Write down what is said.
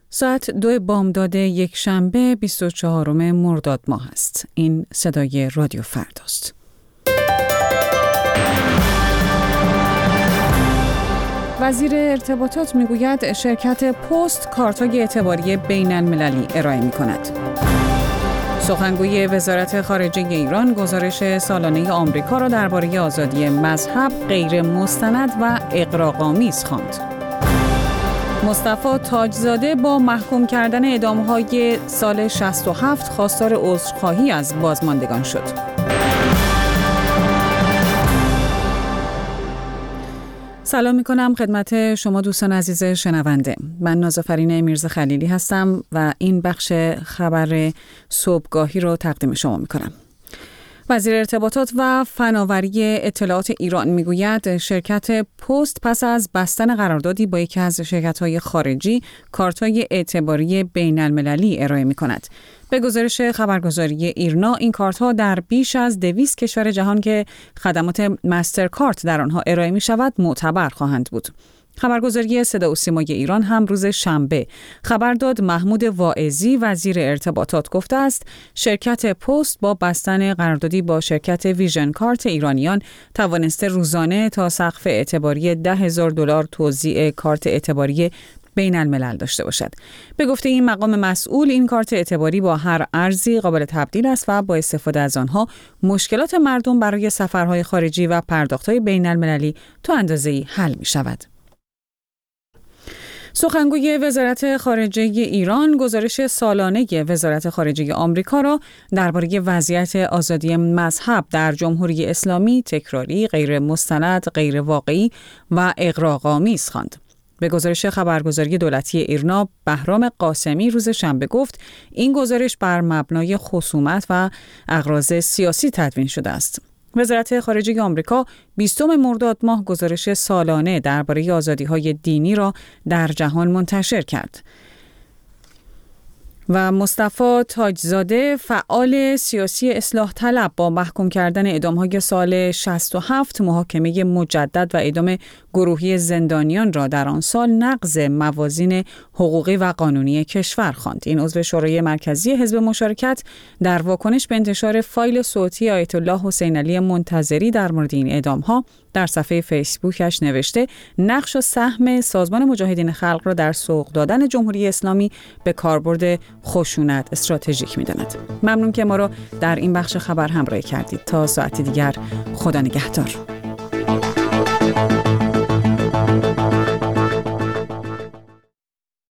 ساعت 2 بامداد یک شنبه 24 مرداد ماه است. این صدای رادیو فرداست. وزیر ارتباطات میگوید شرکت پست کارت‌های اعتباری بین‌المللی ارائه می‌کند. سخنگوی وزارت خارجه ایران گزارش سالانه آمریکا را درباره آزادی مذهب غیر مستند و اغراق‌آمیز خواند. مصطفی تاجزاده با محکوم کردن اعدام‌های سال 67 خواستار عذرخواهی از بازماندگان شد. سلام می‌کنم خدمت شما دوستان عزیز شنونده. من نازافرین میرزا خلیلی هستم و این بخش خبر صبحگاهی رو تقدیم شما می‌کنم. وزیر ارتباطات و فناوری اطلاعات ایران میگوید شرکت پست پس از بستن قراردادی با یکی از شرکت‌های خارجی کارت‌های اعتباری بین‌المللی ارائه می‌کند. به گزارش خبرگزاری ایرنا این کارت‌ها در بیش از 200 کشور جهان که خدمات مسترکارت در آنها ارائه می‌شود معتبر خواهند بود. خبرگزاری صدا و سیمای ایران هم روز شنبه خبر داد محمود واعظی وزیر ارتباطات گفته است شرکت پست با بستن قراردادی با شرکت ویژن کارت ایرانیان توانسته روزانه تا سقف اعتباری $10,000 توزیع کارت اعتباری بین الملل داشته باشد. به گفته این مقام مسئول این کارت اعتباری با هر ارزی قابل تبدیل است و با استفاده از آنها مشکلات مردم برای سفرهای خارجی و پرداخت‌های بین المللی تا اندازه‌ای حل می‌شود. سخنگوی وزارت خارجه ایران گزارش سالانه وزارت خارجه آمریکا را درباره وضعیت آزادی مذهب در جمهوری اسلامی تکراری، غیر مستند، غیر واقعی و اغراق‌آمیز خواند. به گزارش خبرگزاری دولتی ایرنا بهرام قاسمی روز شنبه گفت این گزارش بر مبنای خصومت و اغراض سیاسی تدوین شده است. وزارت خارجه آمریکا 20 مرداد ماه گزارش سالانه درباره آزادی‌های دینی را در جهان منتشر کرد. و مصطفی تاجزاده فعال سیاسی اصلاح طلب با محکوم کردن اعدام‌های سال 67 محاکمه مجدد و اعدام گروهی زندانیان را در آن سال نقض موازین حقوقی و قانونی کشور خواند. این عضو شورای مرکزی حزب مشارکت در واکنش به انتشار فایل صوتی آیت الله حسین علی منتظری در مورد این اعدام‌ها در صفحه فیسبوکش نوشته نقش و سهم سازمان مجاهدین خلق را در سوق دادن جمهوری اسلامی به کاربرد خشونت استراتژیک می‌داند. ممنون که ما را در این بخش خبر همراهی کردید. تا ساعتی دیگر خدا نگهدار.